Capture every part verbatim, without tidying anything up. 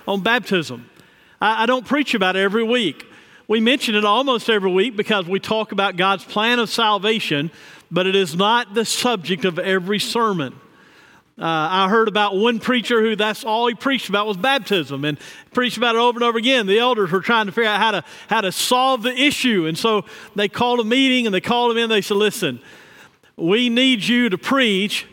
on baptism. I, I don't preach about it every week. We mention it almost every week because we talk about God's plan of salvation, but it is not the subject of every sermon. Uh, I heard about one preacher who that's all he preached about was baptism, and preached about it over and over again. The elders were trying to figure out how to how to solve the issue, and so they called a meeting and they called him in. They said, "Listen, we need you to preach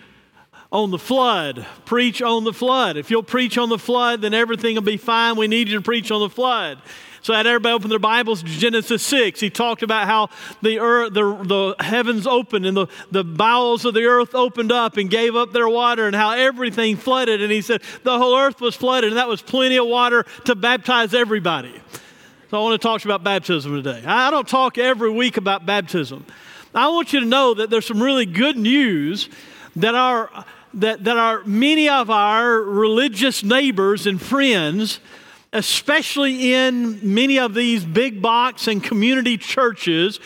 on the flood. Preach on the flood. If you'll preach on the flood, then everything will be fine. We need you to preach on the flood." So I had everybody open their Bibles to Genesis six. He talked about how the earth, the, the heavens opened and the, the bowels of the earth opened up and gave up their water, and how everything flooded. And he said the whole earth was flooded, and that was plenty of water to baptize everybody. So I want to talk to you about baptism today. I don't talk every week about baptism. I want you to know that there's some really good news that our that, that our many of our religious neighbors and friends, especially in many of these big box and community churches,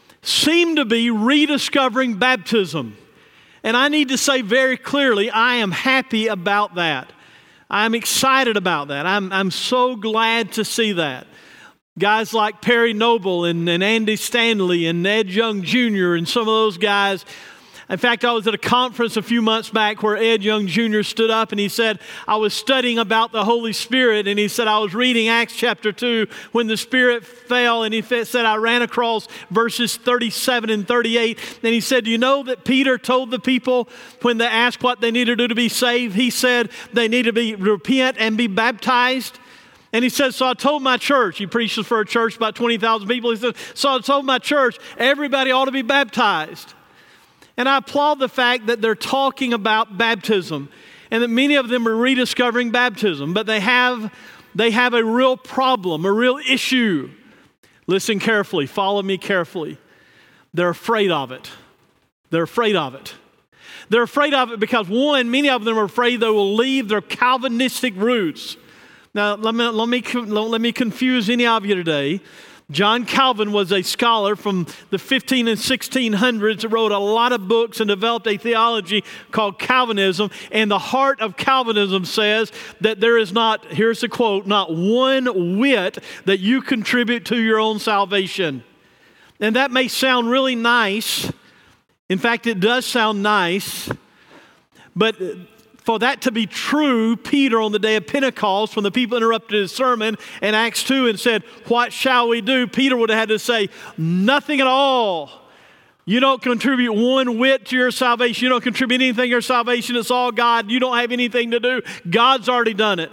seem to be rediscovering baptism. And I need to say very clearly, I am happy about that. I'm excited about that. I'm, I'm so glad to see that. Guys like Perry Noble and, and Andy Stanley and Ed Young Junior and some of those guys. In fact, I was at a conference a few months back where Ed Young Junior stood up and he said, I was studying about the Holy Spirit, and he said, I was reading Acts chapter two when the Spirit fell, and he said, I ran across verses thirty-seven and thirty-eight, and he said, do you know that Peter told the people when they asked what they needed to do to be saved, he said they need to be repent and be baptized? And he said, so I told my church, he preaches for a church about twenty thousand people, he said, so I told my church, everybody ought to be baptized. And I applaud the fact that they're talking about baptism and that many of them are rediscovering baptism, but they have, they have a real problem, a real issue. Listen carefully, follow me carefully. They're afraid of it. They're afraid of it. They're afraid of it because, one, many of them are afraid they will leave their Calvinistic roots. Now, let me, let me, let me confuse any of you today. John Calvin was a scholar from the fifteen and sixteen hundreds that wrote a lot of books and developed a theology called Calvinism. And the heart of Calvinism says that there is not, here's the quote, not one whit that you contribute to your own salvation. And that may sound really nice. In fact, it does sound nice. But for that to be true, Peter on the day of Pentecost, when the people interrupted his sermon in Acts two and said, what shall we do? Peter would have had to say, nothing at all. You don't contribute one whit to your salvation. You don't contribute anything to your salvation. It's all God. You don't have anything to do. God's already done it.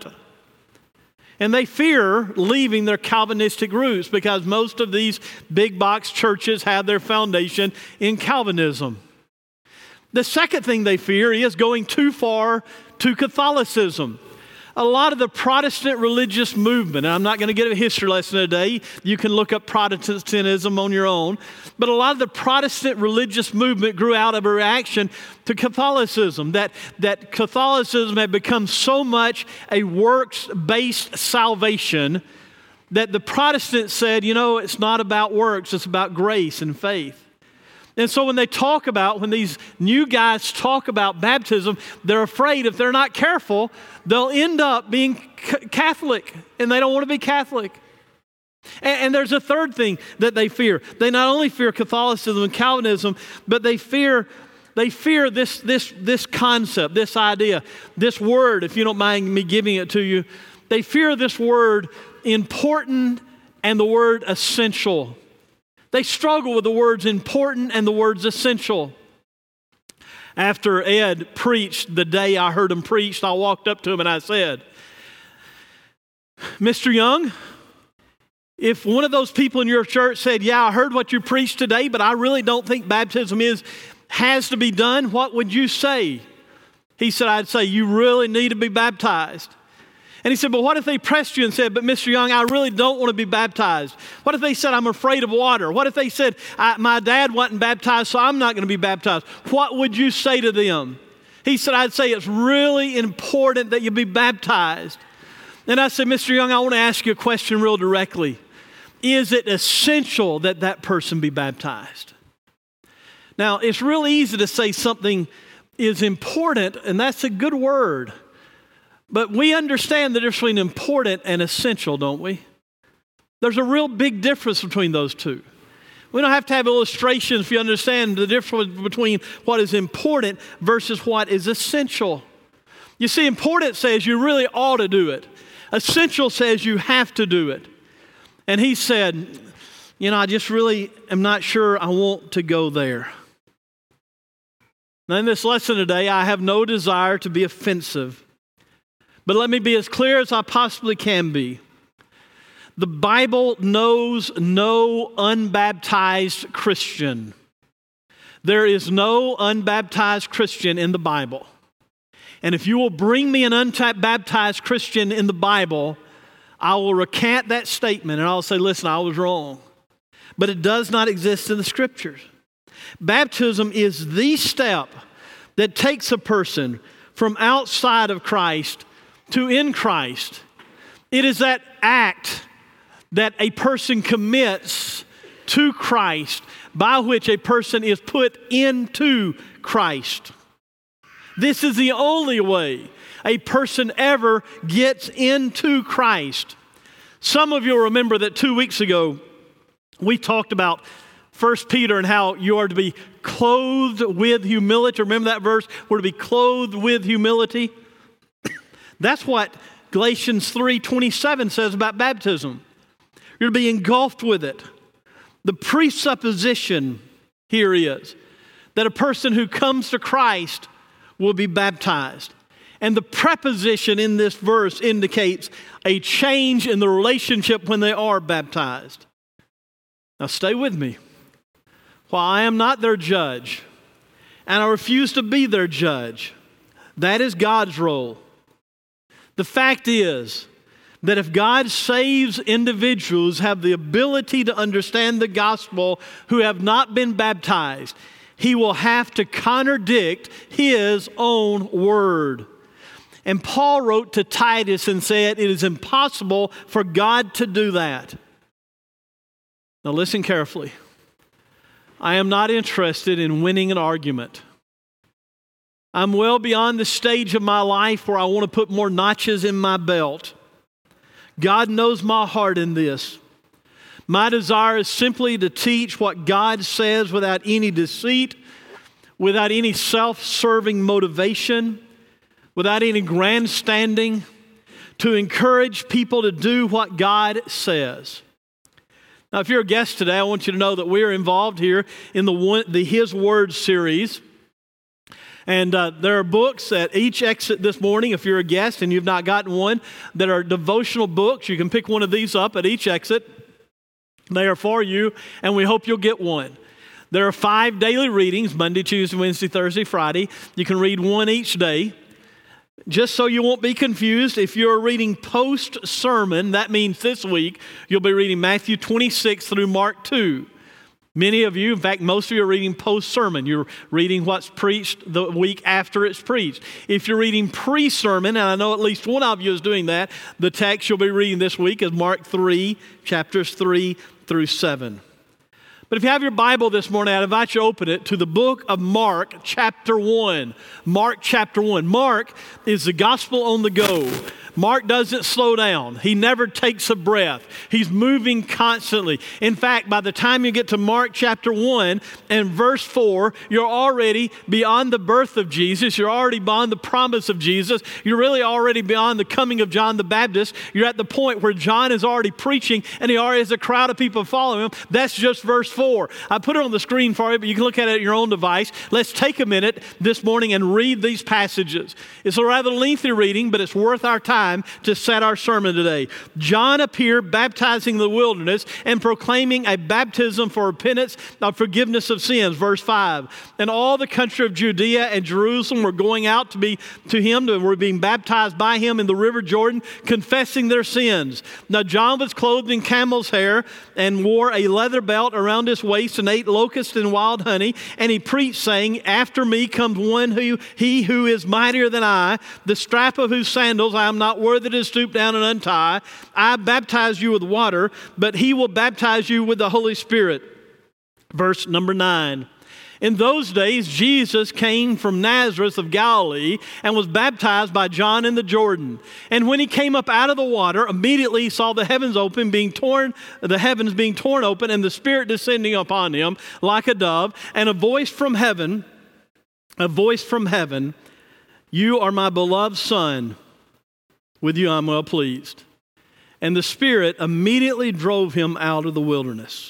And they fear leaving their Calvinistic roots because most of these big box churches have their foundation in Calvinism. The second thing they fear is going too far to Catholicism. A lot of the Protestant religious movement, and I'm not going to give a history lesson today. You can look up Protestantism on your own. But a lot of the Protestant religious movement grew out of a reaction to Catholicism. That, that Catholicism had become so much a works-based salvation that the Protestants said, you know, it's not about works, it's about grace and faith. And so when they talk about, when these new guys talk about baptism, they're afraid if they're not careful, they'll end up being Catholic, and they don't want to be Catholic. And, and there's a third thing that they fear. They not only fear Catholicism and Calvinism, but they fear they fear this, this, this concept, this idea, this word, if you don't mind me giving it to you. They fear this word important and the word essential. They struggle with the words important and the words essential. After Ed preached the day I heard him preach, I walked up to him and I said, Mister Young, if one of those people in your church said, yeah, I heard what you preached today, but I really don't think baptism is has to be done, what would you say? He said, I'd say, you really need to be baptized. And he said, but what if they pressed you and said, but Mister Young, I really don't want to be baptized? What if they said, I'm afraid of water? What if they said, my dad wasn't baptized, so I'm not going to be baptized? What would you say to them? He said, I'd say it's really important that you be baptized. And I said, Mister Young, I want to ask you a question real directly. Is it essential that that person be baptized? Now, it's real easy to say something is important, and that's a good word. But we understand the difference between important and essential, don't we? There's a real big difference between those two. We don't have to have illustrations if you understand the difference between what is important versus what is essential. You see, important says you really ought to do it. Essential says you have to do it. And he said, you know, I just really am not sure I want to go there. Now, in this lesson today, I have no desire to be offensive. But let me be as clear as I possibly can be. The Bible knows no unbaptized Christian. There is no unbaptized Christian in the Bible. And if you will bring me an unbaptized Christian in the Bible, I will recant that statement and I'll say, listen, I was wrong. But it does not exist in the Scriptures. Baptism is the step that takes a person from outside of Christ to in Christ. It is that act that a person commits to Christ by which a person is put into Christ. This is the only way a person ever gets into Christ. Some of you will remember that two weeks ago we talked about First Peter and how you are to be clothed with humility. Remember that verse? We're to be clothed with humility. That's what Galatians three twenty-seven says about baptism. You're to be engulfed with it. The presupposition here is that a person who comes to Christ will be baptized. And the preposition in this verse indicates a change in the relationship when they are baptized. Now stay with me. While I am not their judge, and I refuse to be their judge, that is God's role. The fact is that if God saves individuals who have the ability to understand the gospel who have not been baptized, He will have to contradict His own word. And Paul wrote to Titus and said, it is impossible for God to do that. Now listen carefully. I am not interested in winning an argument. I'm well beyond the stage of my life where I want to put more notches in my belt. God knows my heart in this. My desire is simply to teach what God says without any deceit, without any self-serving motivation, without any grandstanding, to encourage people to do what God says. Now, if you're a guest today, I want you to know that we're involved here in the, one, the His Word series. And uh, there are books at each exit this morning, if you're a guest and you've not gotten one, that are devotional books. You can pick one of these up at each exit. They are for you, and we hope you'll get one. There are five daily readings, Monday, Tuesday, Wednesday, Thursday, Friday. You can read one each day. Just so you won't be confused, if you're reading post-sermon, that means this week, you'll be reading Matthew twenty-six through Mark two. Many of you, in fact, most of you are reading post-sermon. You're reading what's preached the week after it's preached. If you're reading pre-sermon, and I know at least one of you is doing that, the text you'll be reading this week is Mark three, chapters three through seven. But if you have your Bible this morning, I'd invite you to open it to the book of Mark, chapter one. Mark, chapter one. Mark is the gospel on the go. Mark doesn't slow down. He never takes a breath. He's moving constantly. In fact, by the time you get to Mark chapter one and verse four, you're already beyond the birth of Jesus. You're already beyond the promise of Jesus. You're really already beyond the coming of John the Baptist. You're at the point where John is already preaching and he already has a crowd of people following him. That's just verse four. I put it on the screen for you, but you can look at it at your own device. Let's take a minute this morning and read these passages. It's a rather lengthy reading, but it's worth our time to set our sermon today. John appeared baptizing in the wilderness and proclaiming a baptism for repentance of forgiveness of sins. Verse five. And all the country of Judea and Jerusalem were going out to be to him, to, were being baptized by him in the river Jordan, confessing their sins. Now John was clothed in camel's hair and wore a leather belt around his waist and ate locusts and wild honey. And he preached, saying, after me comes one who he who is mightier than I, the strap of whose sandals I am not worthy to stoop down and untie. I baptize you with water, but he will baptize you with the Holy Spirit. Verse number nine. In those days, Jesus came from Nazareth of Galilee and was baptized by John in the Jordan. And when he came up out of the water, immediately he saw the heavens open, being torn, the heavens being torn open, and the Spirit descending upon him like a dove, and a voice from heaven, a voice from heaven, "You are my beloved Son, with you I'm well pleased." And the Spirit immediately drove him out of the wilderness.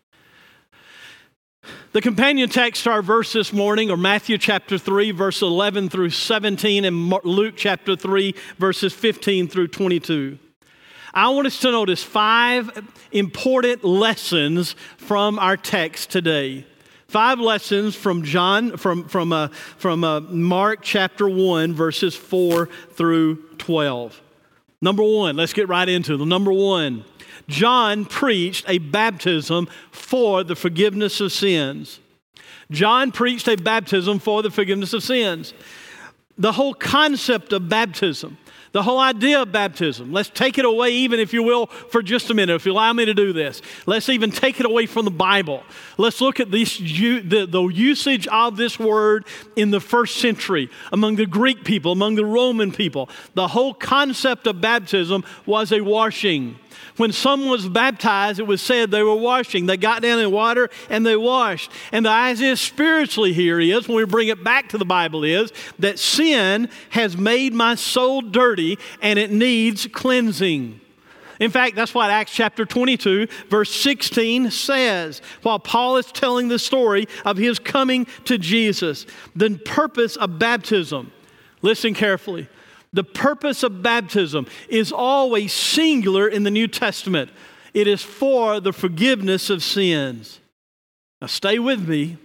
The companion text to our verse this morning are Matthew chapter three, verse eleven through seventeen, and Luke chapter three, verses fifteen through twenty-two. I want us to notice five important lessons from our text today. Five lessons from John, from from uh, from uh, Mark chapter one, verses four through twelve. Number one, let's get right into them. Number one, John preached a baptism for the forgiveness of sins. John preached a baptism for the forgiveness of sins. The whole concept of baptism, the whole idea of baptism, let's take it away even, if you will, for just a minute, if you allow me to do this. Let's even take it away from the Bible. Let's look at this, the, the usage of this word in the first century among the Greek people, among the Roman people. The whole concept of baptism was a washing. When someone was baptized, it was said they were washing. They got down in water and they washed. And the idea spiritually here is, when we bring it back to the Bible, is that sin has made my soul dirty and it needs cleansing. In fact, that's what Acts chapter twenty-two, verse sixteen says, while Paul is telling the story of his coming to Jesus. The purpose of baptism, listen carefully, the purpose of baptism is always singular in the New Testament. It is for the forgiveness of sins. Now stay with me.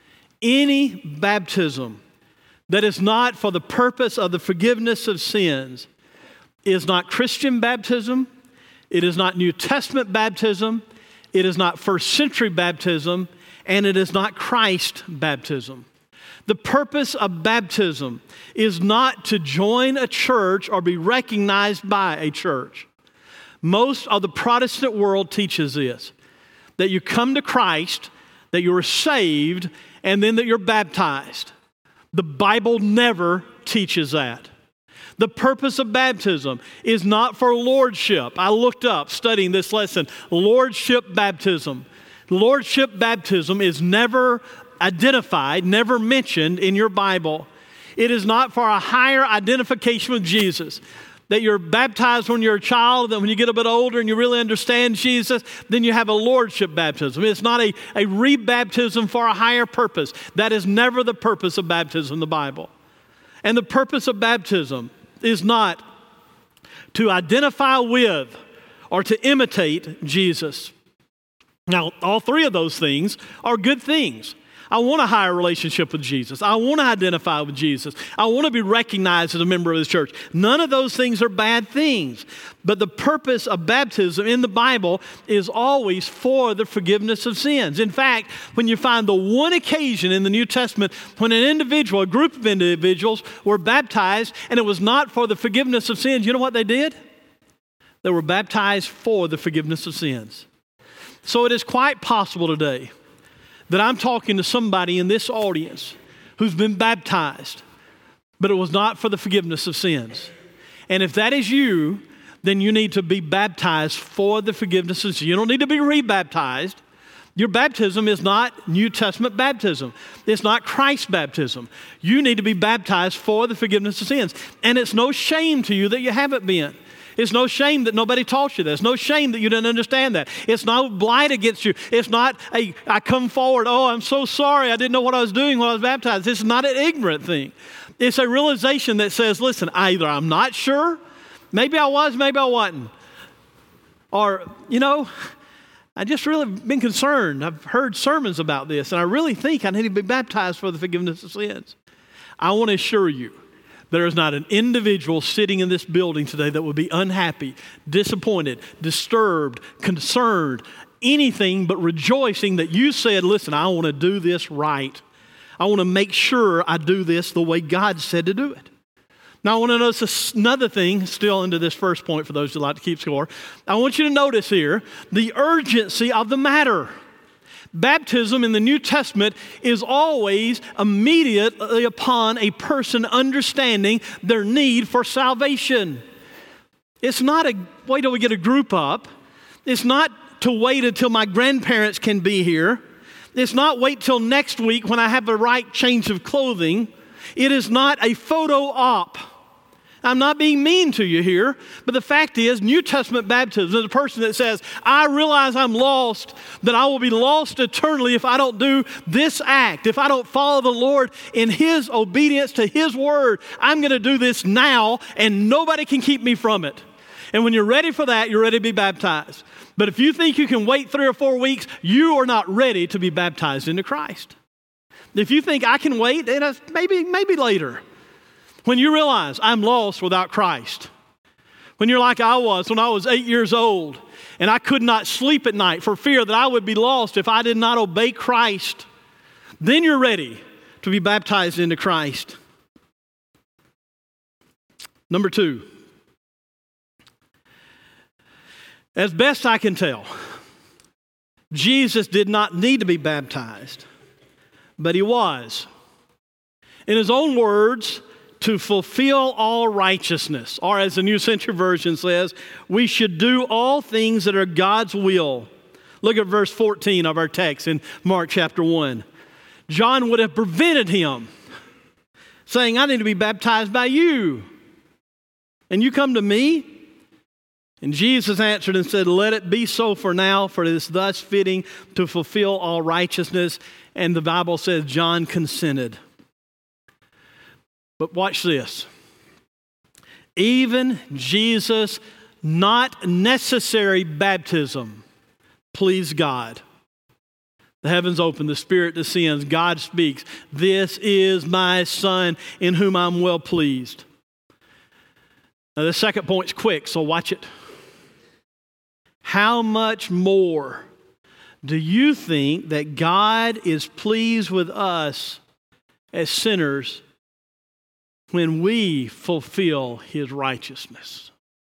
Any baptism that is not for the purpose of the forgiveness of sins is not Christian baptism. It is not New Testament baptism. It is not first century baptism. And it is not Christ baptism. The purpose of baptism is not to join a church or be recognized by a church. Most of the Protestant world teaches this, that you come to Christ, that you are saved, and then that you're baptized. The Bible never teaches that. The purpose of baptism is not for lordship. I looked up, studying this lesson, lordship baptism. Lordship baptism is never identified, never mentioned in your Bible. It is not for a higher identification with Jesus. That you're baptized when you're a child, that when you get a bit older and you really understand Jesus, then you have a lordship baptism. It's not a, a rebaptism for a higher purpose. That is never the purpose of baptism in the Bible. And the purpose of baptism is not to identify with or to imitate Jesus. Now, all three of those things are good things. I want a higher relationship with Jesus. I want to identify with Jesus. I want to be recognized as a member of His church. None of those things are bad things. But the purpose of baptism in the Bible is always for the forgiveness of sins. In fact, when you find the one occasion in the New Testament when an individual, a group of individuals were baptized and it was not for the forgiveness of sins, you know what they did? They were baptized for the forgiveness of sins. So it is quite possible today that I'm talking to somebody in this audience who's been baptized, but it was not for the forgiveness of sins. And if that is you, then you need to be baptized for the forgiveness of sins. You don't need to be rebaptized. Your baptism is not New Testament baptism. It's not Christ baptism. You need to be baptized for the forgiveness of sins. And it's no shame to you that you haven't been. It's no shame that nobody taught you that. It's no shame that you didn't understand that. It's no blight against you. It's not a, I come forward, oh, I'm so sorry, I didn't know what I was doing when I was baptized. This is not an ignorant thing. It's a realization that says, listen, either I'm not sure, maybe I was, maybe I wasn't. Or, you know, I just really been concerned. I've heard sermons about this, and I really think I need to be baptized for the forgiveness of sins. I want to assure you, there is not an individual sitting in this building today that would be unhappy, disappointed, disturbed, concerned, anything but rejoicing that you said, listen, I want to do this right. I want to make sure I do this the way God said to do it. Now, I want to notice another thing still into this first point for those who like to keep score. I want you to notice here the urgency of the matter. Baptism in the New Testament is always immediately upon a person understanding their need for salvation. It's not a wait till we get a group up. It's not to wait until my grandparents can be here. It's not wait till next week when I have the right change of clothing. It is not a photo op. I'm not being mean to you here, but the fact is, New Testament baptism is a person that says, I realize I'm lost, that I will be lost eternally if I don't do this act, if I don't follow the Lord in His obedience to His word. I'm going to do this now, and nobody can keep me from it. And when you're ready for that, you're ready to be baptized. But if you think you can wait three or four weeks, you are not ready to be baptized into Christ. If you think I can wait, then maybe, maybe later. When you realize I'm lost without Christ, when you're like I was when I was eight years old and I could not sleep at night for fear that I would be lost if I did not obey Christ, then you're ready to be baptized into Christ. Number two, as best I can tell, Jesus did not need to be baptized, but He was. In His own words, to fulfill all righteousness, or as the New Century Version says, we should do all things that are God's will. Look at verse fourteen of our text in Mark chapter one. John would have prevented him, saying, I need to be baptized by you, and you come to me? And Jesus answered and said, let it be so for now, for it is thus fitting to fulfill all righteousness. And the Bible says John consented. But watch this. Even Jesus' not necessary baptism pleased God. The heavens open, the Spirit descends, God speaks. This is my Son in whom I'm well pleased. Now the second point's quick, so watch it. How much more do you think that God is pleased with us as sinners when we fulfill His righteousness?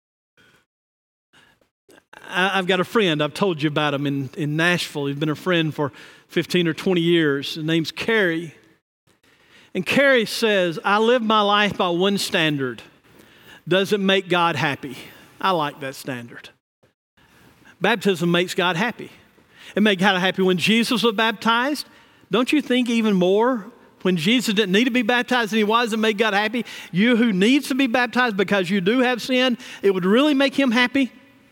I've got a friend, I've told you about him in, in Nashville. He's been a friend for fifteen or twenty years. His name's Kerry. And Kerry says, I live my life by one standard. Does it make God happy? I like that standard. Baptism makes God happy. It made God happy when Jesus was baptized. Don't you think even more when Jesus didn't need to be baptized and He was, it made God happy? You who needs to be baptized because you do have sin, it would really make Him happy?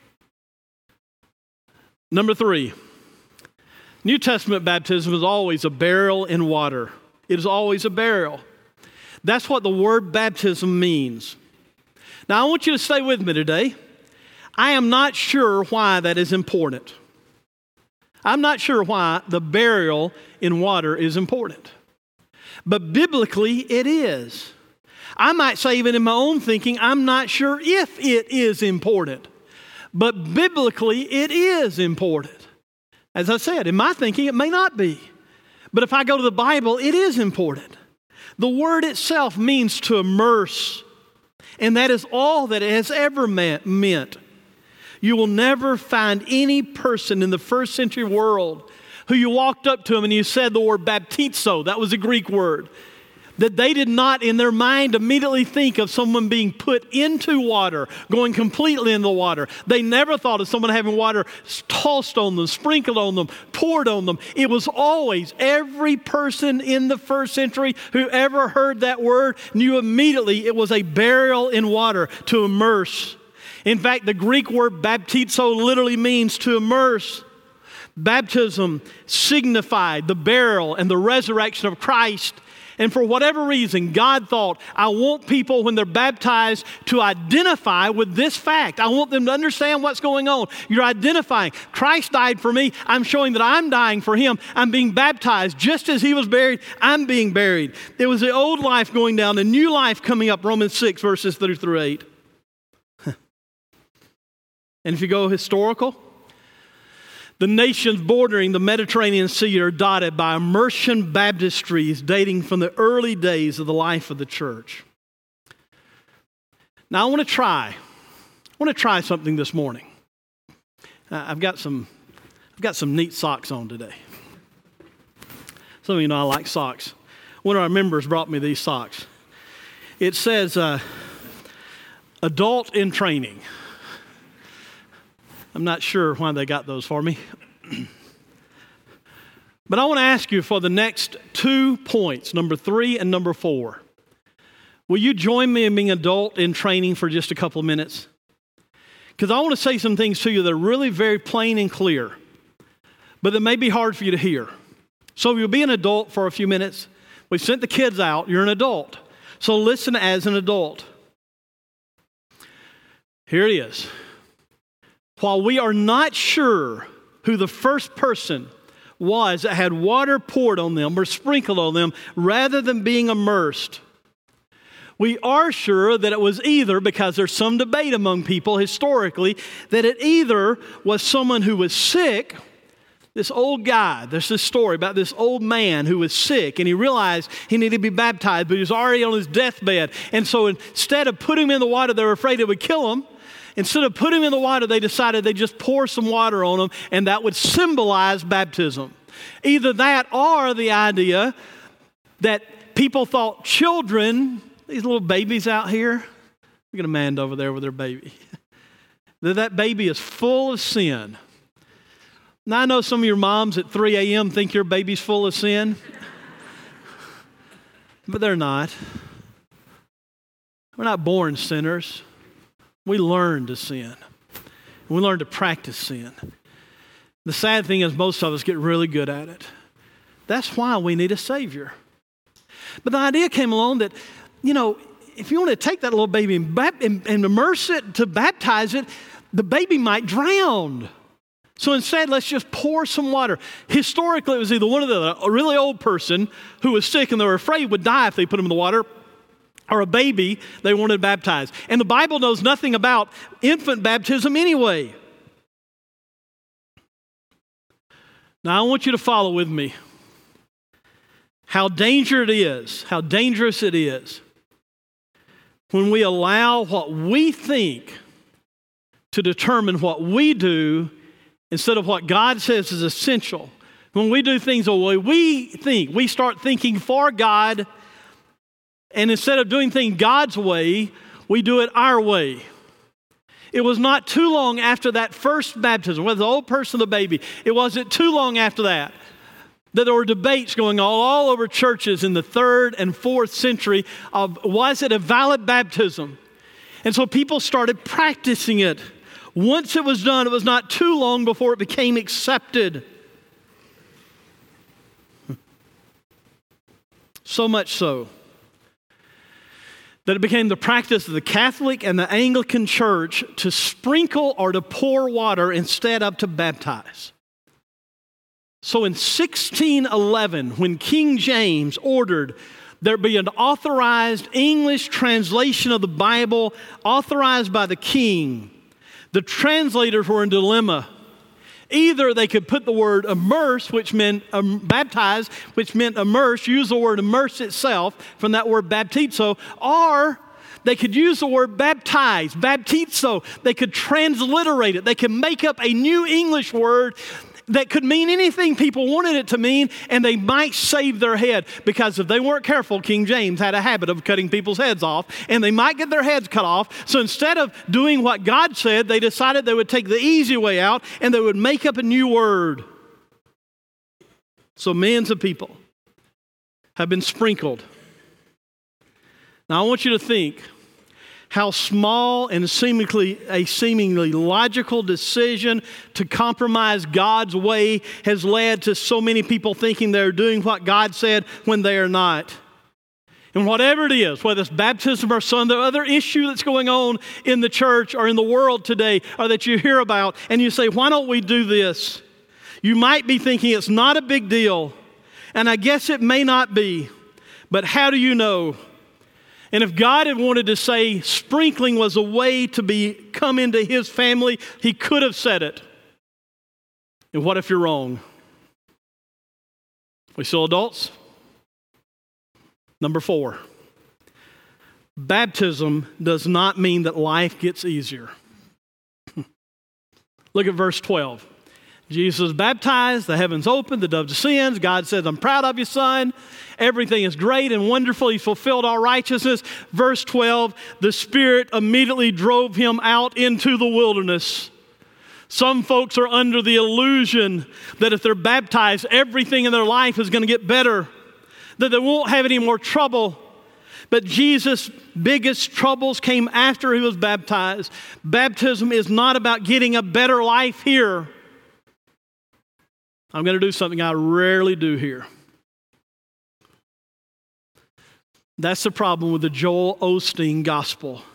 Number three, New Testament baptism is always a burial in water. It is always a burial. That's what the word baptism means. Now I want you to stay with me today. I am not sure why that is important. I'm not sure why the burial in water is important. But biblically, it is. I might say even in my own thinking, I'm not sure if it is important. But biblically, it is important. As I said, in my thinking, it may not be. But if I go to the Bible, it is important. The word itself means to immerse. And that is all that it has ever meant. You will never find any person in the first century world who you walked up to them and you said the word baptizo, that was a Greek word, that they did not in their mind immediately think of someone being put into water, going completely in the water. They never thought of someone having water tossed on them, sprinkled on them, poured on them. It was always every person in the first century who ever heard that word knew immediately it was a burial in water, to immerse. In fact, the Greek word baptizo literally means to immerse. Baptism signified the burial and the resurrection of Christ. And for whatever reason, God thought, I want people when they're baptized to identify with this fact. I want them to understand what's going on. You're identifying. Christ died for me. I'm showing that I'm dying for Him. I'm being baptized. Just as He was buried, I'm being buried. It was the old life going down, the new life coming up, Romans six, verses three through eight. And if you go historical, the nations bordering the Mediterranean Sea are dotted by immersion baptistries dating from the early days of the life of the church. Now I want to try, I want to try something this morning. Uh, I've got some, I've got some neat socks on today. Some of you know I like socks. One of our members brought me these socks. It says, uh, adult in training. I'm not sure why they got those for me. But I want to ask you for the next two points, number three and number four. Will you join me in being adult in training for just a couple of minutes? Because I want to say some things to you that are really very plain and clear, but that may be hard for you to hear. So you'll be an adult for a few minutes. We've sent the kids out. You're an adult. So listen as an adult. Here it is. While we are not sure who the first person was that had water poured on them or sprinkled on them rather than being immersed, we are sure that it was either, because there's some debate among people historically, that it either was someone who was sick. This old guy, there's this story about this old man who was sick, and he realized he needed to be baptized, but he was already on his deathbed. And so instead of putting him in the water, they were afraid it would kill him. Instead of putting him in the water, they decided they'd just pour some water on him, and that would symbolize baptism. Either that or the idea that people thought children, these little babies out here, look at Amanda over there with her baby, that that baby is full of sin. Now, I know some of your moms at three a.m. think your baby's full of sin, but they're not. We're not born sinners. We learn to sin. We learn to practice sin. The sad thing is most of us get really good at it. That's why we need a Savior. But the idea came along that, you know, if you want to take that little baby and, bap- and, and immerse it to baptize it, the baby might drown. So instead, let's just pour some water. Historically, it was either one of the, a really old person who was sick and they were afraid would die if they put him in the water, or a baby they wanted baptized. And the Bible knows nothing about infant baptism anyway. Now, I want you to follow with me how dangerous it is, how dangerous it is when we allow what we think to determine what we do instead of what God says is essential. When we do things the way we think, we start thinking for God, and instead of doing things God's way, we do it our way. It was not too long after that first baptism, whether the old person or the baby, it wasn't too long after that, that there were debates going on all over churches in the third and fourth century of, was it a valid baptism? And so people started practicing it. Once it was done, it was not too long before it became accepted. So much so that it became the practice of the Catholic and the Anglican Church to sprinkle or to pour water instead of to baptize. So in sixteen eleven, when King James ordered there be an authorized English translation of the Bible authorized by the king, the translators were in a dilemma. Either they could put the word immerse, which meant um, baptize, which meant immerse, use the word immerse itself from that word baptizo, or they could use the word baptize, baptizo. They could transliterate it. They could make up a new English word that could mean anything people wanted it to mean, and they might save their head, because if they weren't careful, King James had a habit of cutting people's heads off, and they might get their heads cut off. So instead of doing what God said, they decided they would take the easy way out, and they would make up a new word. So millions of people have been sprinkled. Now I want you to think how small and seemingly a seemingly logical decision to compromise God's way has led to so many people thinking they're doing what God said when they are not. And whatever it is, whether it's baptism or some other issue that's going on in the church or in the world today, or that you hear about, and you say, why don't we do this? You might be thinking it's not a big deal, and I guess it may not be, but how do you know? And if God had wanted to say sprinkling was a way to be come into His family, He could have said it. And what if you're wrong? We still adults? Number four, baptism does not mean that life gets easier. Look at verse twelve. Jesus was baptized, the heavens opened, the dove descends. God says, I'm proud of you, son. Everything is great and wonderful. He's fulfilled all righteousness. Verse twelve, the Spirit immediately drove him out into the wilderness. Some folks are under the illusion that if they're baptized, everything in their life is going to get better, that they won't have any more trouble. But Jesus' biggest troubles came after he was baptized. Baptism is not about getting a better life here. I'm going to do something I rarely do here. That's the problem with the Joel Osteen gospel.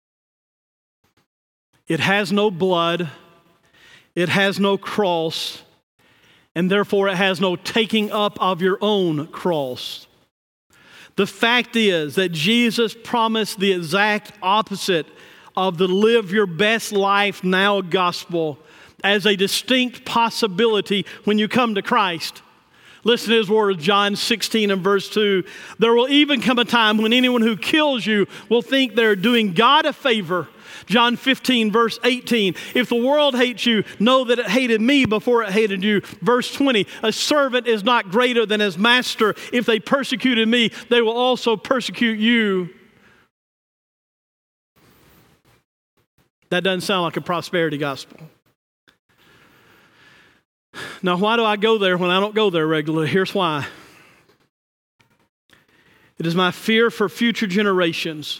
It has no blood, it has no cross, and therefore it has no taking up of your own cross. The fact is that Jesus promised the exact opposite of the live your best life now gospel as a distinct possibility when you come to Christ. Listen to his words, John sixteen and verse two. There will even come a time when anyone who kills you will think they're doing God a favor. John fifteen, verse eighteen. If the world hates you, know that it hated me before it hated you. Verse twenty. A servant is not greater than his master. If they persecuted me, they will also persecute you. That doesn't sound like a prosperity gospel. Now, why do I go there when I don't go there regularly? Here's why. It is my fear for future generations.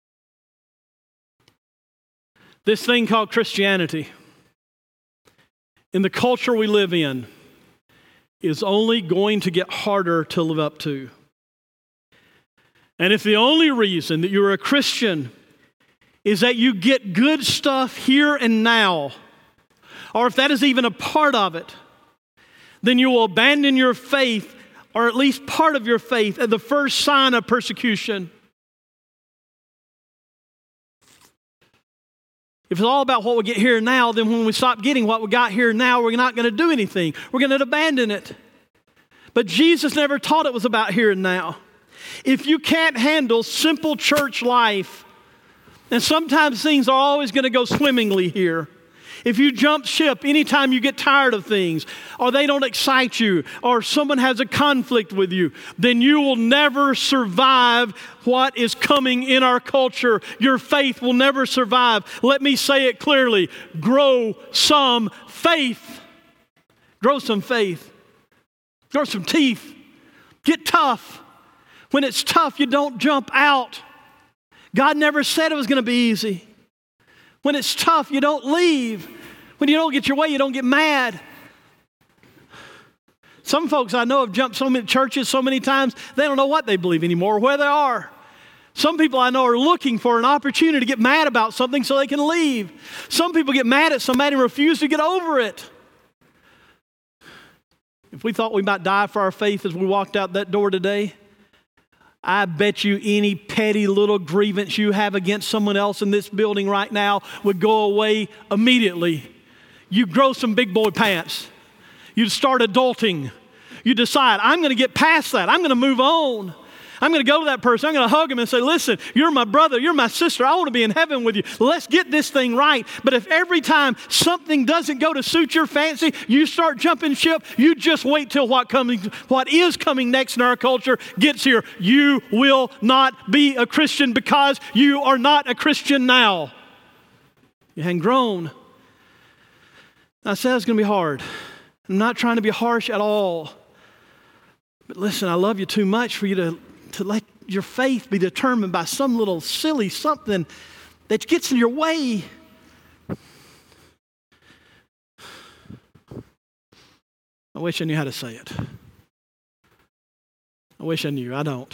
This thing called Christianity, in the culture we live in, is only going to get harder to live up to. And if the only reason that you're a Christian is that you get good stuff here and now, or if that is even a part of it, then you will abandon your faith, or at least part of your faith, at the first sign of persecution. If it's all about what we get here and now, then when we stop getting what we got here and now, we're not going to do anything. We're going to abandon it. But Jesus never taught it was about here and now. If you can't handle simple church life, and sometimes things are always going to go swimmingly here. If you jump ship anytime you get tired of things, or they don't excite you, or someone has a conflict with you, then you will never survive what is coming in our culture. Your faith will never survive. Let me say it clearly. Grow some faith. Grow some faith. Grow some teeth. Get tough. When it's tough, you don't jump out. God never said it was going to be easy. When it's tough, you don't leave. When you don't get your way, you don't get mad. Some folks I know have jumped so many churches so many times, they don't know what they believe anymore or where they are. Some people I know are looking for an opportunity to get mad about something so they can leave. Some people get mad at somebody and refuse to get over it. If we thought we might die for our faith as we walked out that door today, I bet you any petty little grievance you have against someone else in this building right now would go away immediately. You grow some big boy pants. You start adulting. You decide, I'm going to get past that. I'm going to move on. I'm going to go to that person. I'm going to hug him and say, listen, you're my brother. You're my sister. I want to be in heaven with you. Let's get this thing right. But if every time something doesn't go to suit your fancy, you start jumping ship, you just wait till what coming, what is coming next in our culture gets here. You will not be a Christian because you are not a Christian now. You hadn't grown. I said it's going to be hard. I'm not trying to be harsh at all. But listen, I love you too much for you to to let your faith be determined by some little silly something that gets in your way. I wish I knew how to say it. I wish I knew. I don't.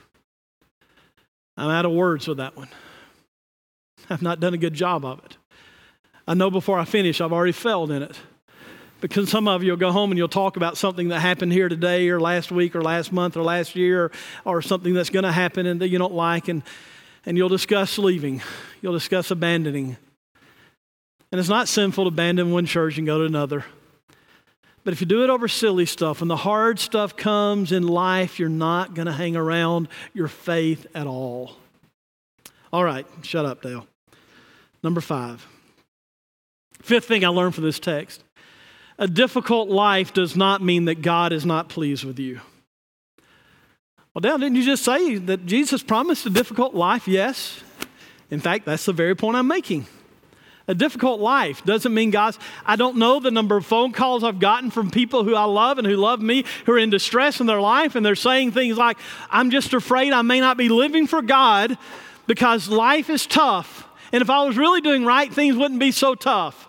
I'm out of words with that one. I've not done a good job of it. I know before I finish, I've already failed in it. Because some of you will go home and you'll talk about something that happened here today or last week or last month or last year or, or something that's going to happen and that you don't like, and, and you'll discuss leaving. You'll discuss abandoning. And it's not sinful to abandon one church and go to another. But if you do it over silly stuff, when the hard stuff comes in life, you're not going to hang around your faith at all. All right, shut up, Dale. Number five. Fifth thing I learned from this text. A difficult life does not mean that God is not pleased with you. Well, Dale, didn't you just say that Jesus promised a difficult life? Yes. In fact, that's the very point I'm making. A difficult life doesn't mean God's... I don't know the number of phone calls I've gotten from people who I love and who love me, who are in distress in their life, and they're saying things like, I'm just afraid I may not be living for God because life is tough. And if I was really doing right, things wouldn't be so tough.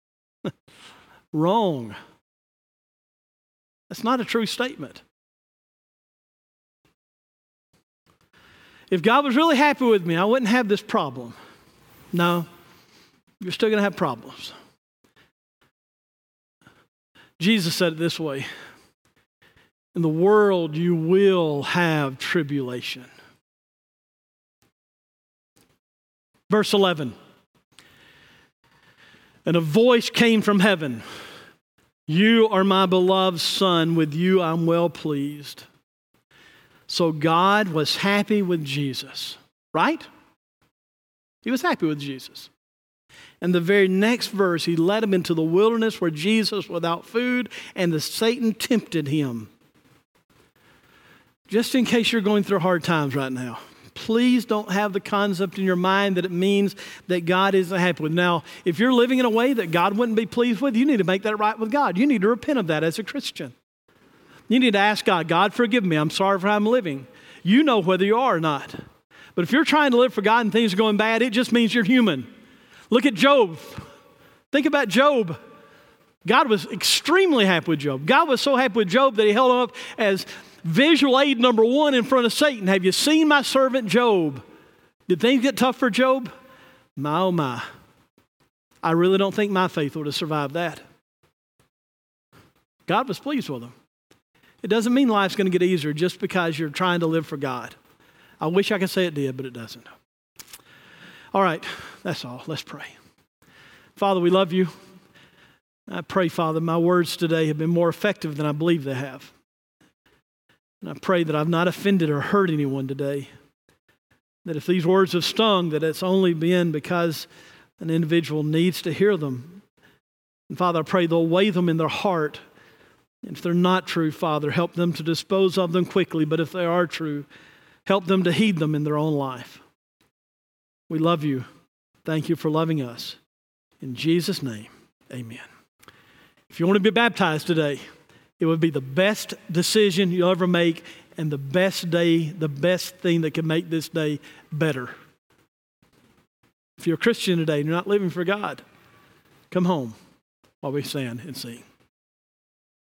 Wrong. That's not a true statement. If God was really happy with me, I wouldn't have this problem. No, you're still going to have problems. Jesus said it this way, in the world you will have tribulation. Verse eleven, and a voice came from heaven, you are my beloved Son, with you I'm well pleased. So God was happy with Jesus, right? He was happy with Jesus. And the very next verse, he led him into the wilderness where Jesus was without food, and the Satan tempted him. Just in case you're going through hard times right now, please don't have the concept in your mind that it means that God isn't happy with. Now, if you're living in a way that God wouldn't be pleased with, you need to make that right with God. You need to repent of that as a Christian. You need to ask God, God, forgive me. I'm sorry for how I'm living. You know whether you are or not. But if you're trying to live for God and things are going bad, it just means you're human. Look at Job. Think about Job. God was extremely happy with Job. God was so happy with Job that he held him up as visual aid number one in front of Satan. Have you seen my servant Job? Did things get tough for Job? My, oh my. I really don't think my faith would have survived that. God was pleased with him. It doesn't mean life's going to get easier just because you're trying to live for God. I wish I could say it did, but it doesn't. All right, that's all. Let's pray. Father, we love you. I pray, Father, my words today have been more effective than I believe they have. And I pray that I've not offended or hurt anyone today. That if these words have stung, that it's only been because an individual needs to hear them. And Father, I pray they'll weigh them in their heart. And if they're not true, Father, help them to dispose of them quickly. But if they are true, help them to heed them in their own life. We love you. Thank you for loving us. In Jesus' name, amen. If you want to be baptized today, it would be the best decision you'll ever make and the best day, the best thing that can make this day better. If you're a Christian today and you're not living for God, come home while we stand and sing.